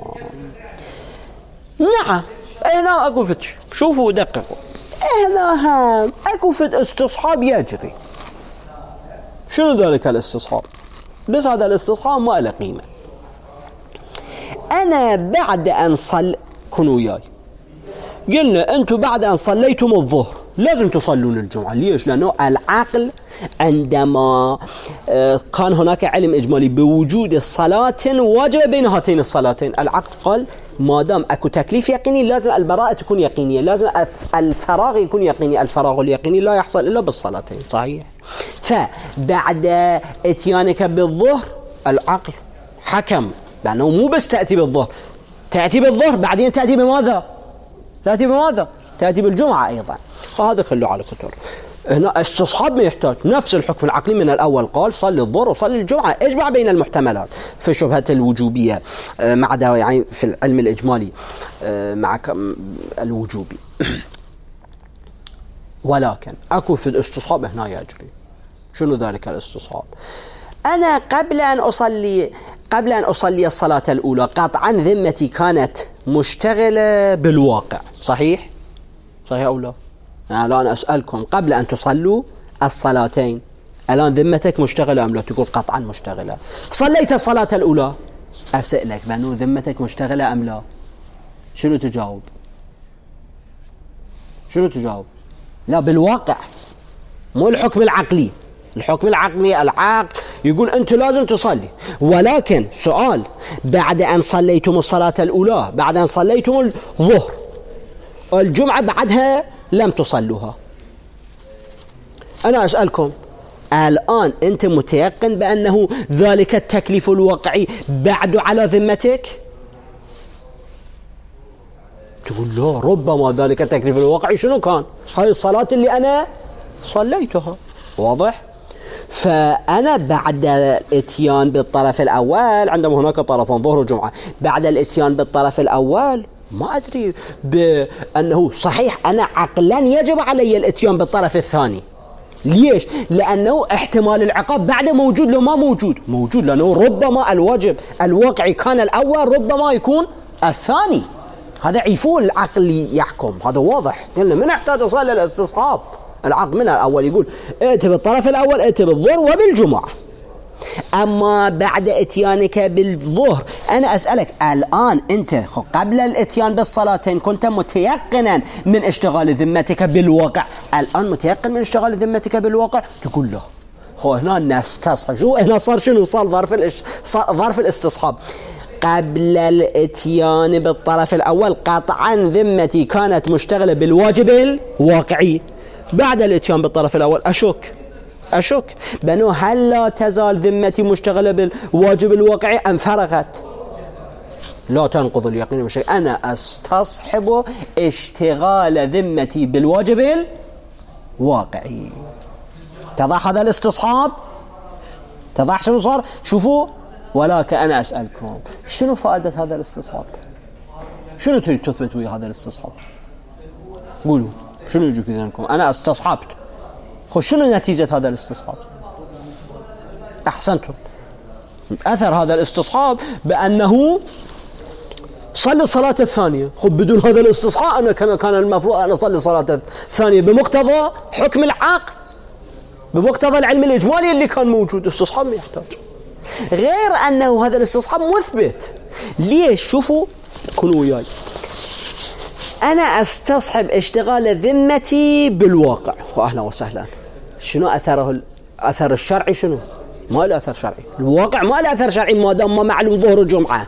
نعم، هنا أكو فتش، شوفوا دققوا، هنا هم أكو فت استصحاب يجري. شنو ذلك الاستصحاب؟ بس هذا الاستصحاب ما له قيمة. أنا بعد أن صل كنوا وياي، قلنا أنتم بعد أن صليتم الظهر لازم تصلون الجمعة. ليش؟ لأنه العقل عندما كان هناك علم إجمالي بوجود الصلاة واجبة بين هاتين الصلاتين، العقل قال ما دام أكو تكليف يقيني لازم البراءة تكون يقينية، لازم الفراغ يكون يقيني. الفراغ اليقيني لا يحصل إلا بالصلاتين، صحيح؟ فبعد اتيانك بالظهر العقل حكم بأنه مو بس تأتي بالظهر، تأتي بالظهر بعدين تأتي بماذا؟ تأتي بماذا؟ تأتي بالجمعة أيضا. فهذا خلوا على كتر. هنا استصحاب ما يحتاج، نفس الحكم العقلي من الأول قال صلي الظهر وصلي الجمعة، اجمع بين المحتملات في شبهة الوجوبية مع ده، يعني في العلم الإجمالي مع الوجوبي. ولكن أكو في الاستصحاب هنا يجري. شنو ذلك الاستصحاب؟ أنا قبل أن أصلي قبل أن أصلي الصلاة الأولى قطعا ذمتي كانت مشتغلة بالواقع، صحيح؟ صحيح أو لا؟ أنا الآن أسألكم، قبل أن تصلوا الصلاتين الآن ذمتك مشتغلة أم لا؟ تقول قطعا مشتغلة. صليت الصلاة الأولى، أسألك بأنه ذمتك مشتغلة أم لا؟ شنو تجاوب؟ شنو تجاوب؟ لا، بالواقع، مو الحكم العقلي. الحكم العقلي العقل يقول أنت لازم تصلي، ولكن سؤال، بعد أن صليتم الصلاة الأولى، بعد أن صليتم الظهر، الجمعة بعدها لم تصلوها، أنا أسألكم الآن أنت متيقن بأنه ذلك التكليف الواقعي بعد على ذمتك؟ تقول لا، ربما ذلك التكليف الواقعي شنو كان؟ هاي الصلاة اللي أنا صليتها، واضح؟ فأنا بعد الاتيان بالطرف الأول، عندما هناك طرفان ظهر وجمعة، بعد الاتيان بالطرف الأول ما أدري بأنه صحيح أنا عقلا يجب علي الاتيان بالطرف الثاني. ليش؟ لأنه احتمال العقاب بعد موجود لو ما موجود موجود، لأنه ربما الواجب الواقعي كان الأول، ربما يكون الثاني. هذا عيفول العقل يحكم، هذا واضح. قلنا من احتاج أصل الاستصحاب، العقل من الأول يقول ائت بالطرف الأول، ائت بالظهر وبالجمعة. أما بعد اتيانك بالظهر، أنا أسألك الآن أنت قبل الاتيان بالصلاتين كنت متيقنا من اشتغال ذمتك بالواقع، الآن متيقن من اشتغال ذمتك بالواقع؟ تقول له خو هنا نستصحب. شو هنا صار؟ شنو صار؟ ظرف الاش... صار ظرف الاستصحاب. قبل الاتيان بالطرف الأول قطعا ذمتي كانت مشتغلة بالواجب الواقعي، بعد الاتيان بالطرف الأول أشك أشك بأنه هل لا تزال ذمتي مشتغلة بالواجب الواقعي أم فرغت؟ لا تنقض اليقين بشيء. أنا أستصحب اشتغال ذمتي بالواجب الواقعي. تضح هذا الاستصحاب؟ تضح شنو صار؟ شوفوا، ولكن أنا أسألكم شنو فائدة هذا الاستصحاب؟ شنو تريد تثبت ويا هذا الاستصحاب؟ قولوا شنو يجي في ذهنكم؟ أنا استصحبت، خو شنو نتيجة هذا الاستصحاب؟ أحسنتم. أثر هذا الاستصحاب بأنه صلي الصلاة الثانية. خب بدون هذا الاستصحاب أنا كان كان المفروض أن أصلي الصلاة الثانية بمقتضى حكم العقل، بمقتضى العلم الإجمالي اللي كان موجود. استصحاب ما يحتاج، غير أنه هذا الاستصحاب مثبت. ليش؟ شوفوا كونوا وياي. أنا أستصحب اشتغال ذمتي بالواقع. أهلا وسهلا. شنو أثره؟ أثر الشرعي شنو؟ ما له أثر شرعي. الواقع ما له أثر شرعي ما دام ما معلوم ظهر الجمعة.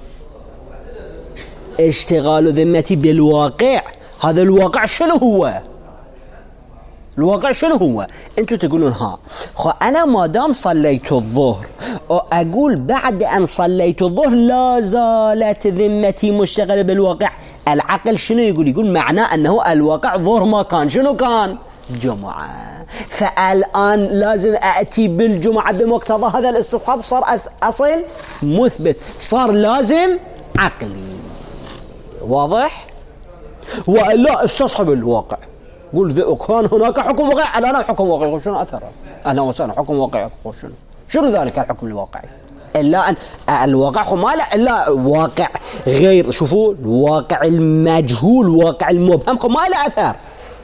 اشتغال ذمتي بالواقع، هذا الواقع شنو هو؟ الواقع شنو هو؟ انتوا تقولون ها خو انا ما دام صليت الظهر اقول بعد ان صليت الظهر لا زالت ذمتي مشتغله بالواقع. العقل شنو يقول؟ يقول معناه انه الواقع ظهر ما كان شنو كان؟ جمعه. فالان لازم اتي بالجمعه بمقتضى هذا الاستصحاب. صار اصل مثبت، صار لازم عقلي. واضح؟ ولا استصحب الواقع. قول كان هناك حكم واقعي، الان حكم واقعي، شنو اثره؟ اهلا وسهلا. حكم واقعي شنو؟ شنو ذلك الحكم الواقعي؟ الا ان الواقع ما لا الا واقع غير. شوفوا الواقع المجهول، واقع المبهم ما له اثر.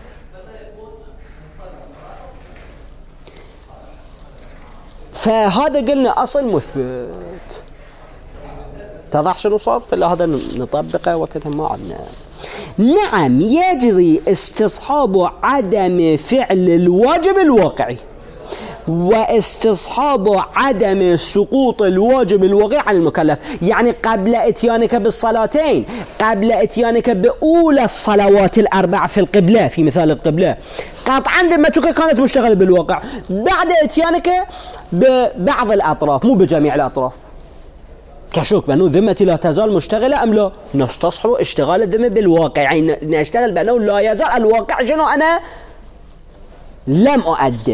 فهذا قلنا اصل مثبت. اتضح شنو صار؟ الا هذا نطبقه وكذا ما عندنا. نعم يجري استصحاب عدم فعل الواجب الواقعي واستصحاب عدم سقوط الواجب الواقعي عن المكلف. يعني قبل اتيانك بالصلاتين، قبل اتيانك بأولى الصلوات الأربع في القبلة، في مثال القبلة، قطعا ذمتك كانت مشتغلة بالواقع. بعد اتيانك ببعض الأطراف مو بجميع الأطراف، تشك بأنه ذمتي لا تزال مشتغلة أم لا؟ نستصحب اشتغال الذمة بالواقع، يعني نشتغل بأنه لا يزال الواقع شنو أنا لم أؤده.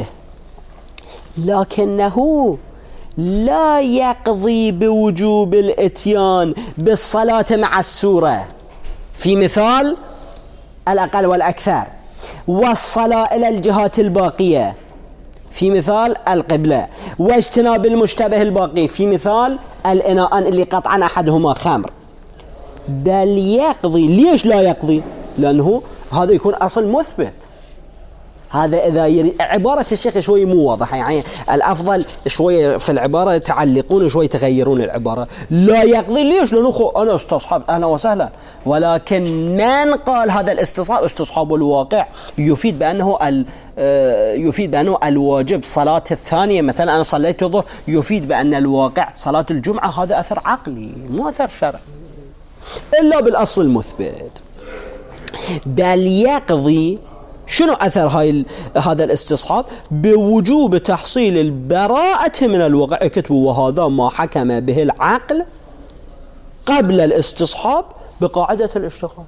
لكنه لا يقضي بوجوب الاتيان بالصلاة مع السورة في مثال الأقل والأكثر، والصلاة إلى الجهات الباقية في مثال القبلة، واجتناب المشتبه الباقي في مثال الإناء اللي قطعا أحدهما خمر. بل يقضي. ليش لا يقضي؟ لأنه هذا يكون أصل مثبت. هذا إذا يريد. عبارة الشيخ شوي مو واضحة، يعني الأفضل شوي في العبارة تعلقون شوي تغيرون العبارة. لا يقضي ليش؟ لأنه خو أنا استصحاب أهلا وسهلا. ولكن من قال هذا الاستصحاب استصحاب الواقع يفيد بأنه ال يفيد بأنه الواجب صلاة الثانية مثلا أنا صليت الظهر، يفيد بأن الواقع صلاة الجمعة هذا أثر عقلي مو أثر شرعي إلا بالأصل المثبت. بل يقضي. شنو أثر هاي هذا الاستصحاب؟ بوجوب تحصيل البراءة من الواقع. اكتبوا وهذا ما حكم به العقل قبل الاستصحاب بقاعدة الاشتغال.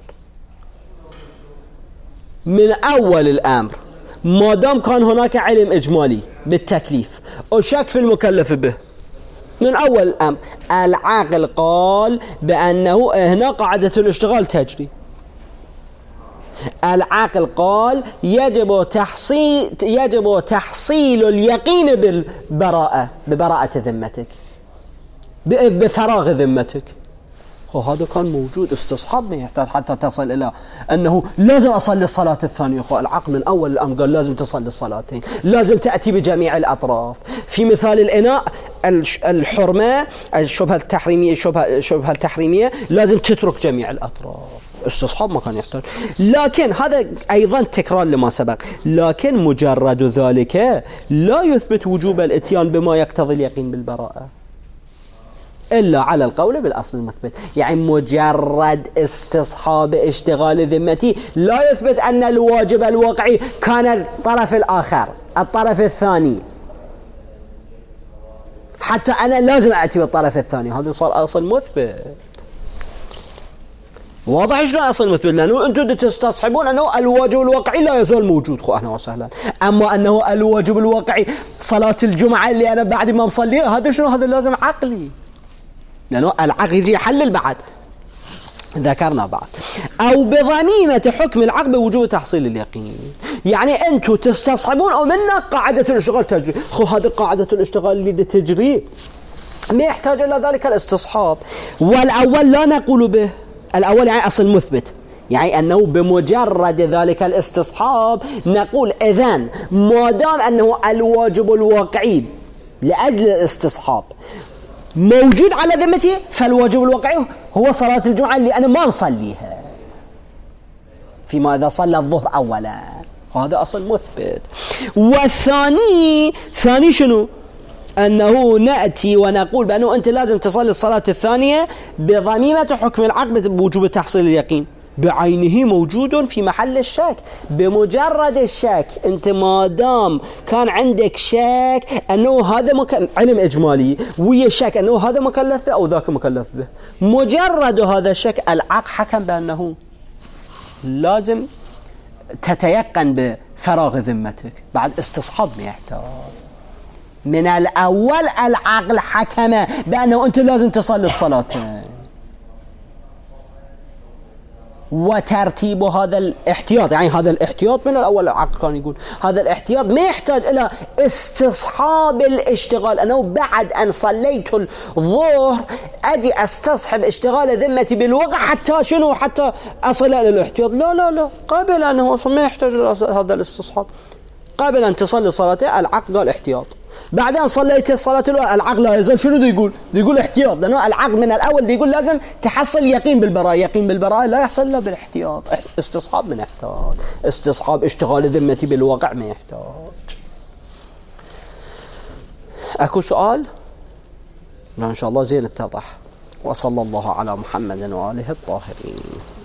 من أول الأمر ما دام كان هناك علم إجمالي بالتكليف وشك في المكلف به، من أول الأمر العقل قال بأنه هنا قاعدة الاشتغال تجري. العقل قال يجب تحصيل يجب تحصيل اليقين بالبراءة، ببراءة ذمتك، بفراغ ذمتك. هذا كان موجود استصحاب ما يحتاج حتى تصل إلى أنه لازم أصلي الصلاة الثانية. العقل من أول الأمر قال لازم تصلي الصلاتين، لازم تأتي بجميع الأطراف. في مثال الإناء الحرمة الشبهة التحريمية الشبهة شبهة التحريمية لازم تترك جميع الأطراف. استصحاب ما كان يحتاج. لكن هذا أيضا تكرار لما سبق. لكن مجرد ذلك لا يثبت وجوب الاتيان بما يقتضي اليقين بالبراءة إلا على القول بالأصل المثبت. يعني مجرد استصحاب اشتغال ذمتي لا يثبت أن الواجب الواقعي كان الطرف الآخر، الطرف الثاني. حتى أنا لازم أأتي بالطرف الثاني، هذا صار أصل مثبت. واضح شلون أصل مثبت؟ لأنه أنتم تستصحبون أنه الواجب الواقعي لا يزال موجود. خو أهلا وسهلا. أما أنه الواجب الواقعي صلاة الجمعة اللي أنا بعد ما مصليها، هذا شنو؟ هذا لازم عقلي، لأنه العقل يجي يحلل بعد، ذكرنا بعد. أو بضميمة حكم العقل بوجوب تحصيل اليقين. يعني أنتم تستصحبون أو منا قاعدة الاشتغال تجري. خو هذه قاعدة الاشتغال اللي تجري ما يحتاج إلى ذلك الاستصحاب. والأول لا نقول به، الأول يعني أصل مثبت، يعني أنه بمجرد ذلك الاستصحاب نقول إذن ما دام أنه الواجب الواقعي لأجل الاستصحاب موجود على ذمته، فالواجب الواقعي هو صلاة الجمعة اللي أنا ما مصليها، فيما إذا صلى الظهر أولا. هذا أصل مثبت. والثاني ثاني شنو؟ أنه نأتي ونقول بأنه أنت لازم تصلي الصلاة الثانية بضميمة حكم العقل بوجوب تحصيل اليقين، بعينه موجود في محل الشك. بمجرد الشك أنت ما دام كان عندك شك أنه هذا مك... علم إجمالي ويا شك أنه هذا مكلف به أو ذاك مكلف به، مجرد هذا الشك العقل حكم بأنه لازم تتيقن بفراغ ذمتك بعد استصحاب ما يحتاج. من الأول العقل حكم بأنه أنت لازم تصلي الصلاتين، وترتيب هذا الاحتياط، يعني هذا الاحتياط من الأول العقل كان يقول هذا الاحتياط ما يحتاج إلى استصحاب الاشتغال، أنه بعد أن صليت الظهر أجي استصحب اشتغال ذمتي بالوقت حتى شنو حتى أصل إلى الاحتياط. لا لا لا، قبل أنه ما يحتاج إلى هذا الاستصحاب. قبل أن تصلي صلاتين العقل قال احتياط، بعدين صليت الصلاة الأولى العقل لا يزال شنو دي يقول؟ دي يقول احتياط، لأنه العقل من الأول دي يقول لازم تحصل يقين بالبراءة. يقين بالبراءة لا يحصل إلا بالاحتياط. استصحاب من يحتاج، استصحاب اشتغال ذمتي بالواقع ما يحتاج. أكو سؤال؟ لا إن شاء الله زين اتضح. وصلى الله على محمد وآله الطاهرين.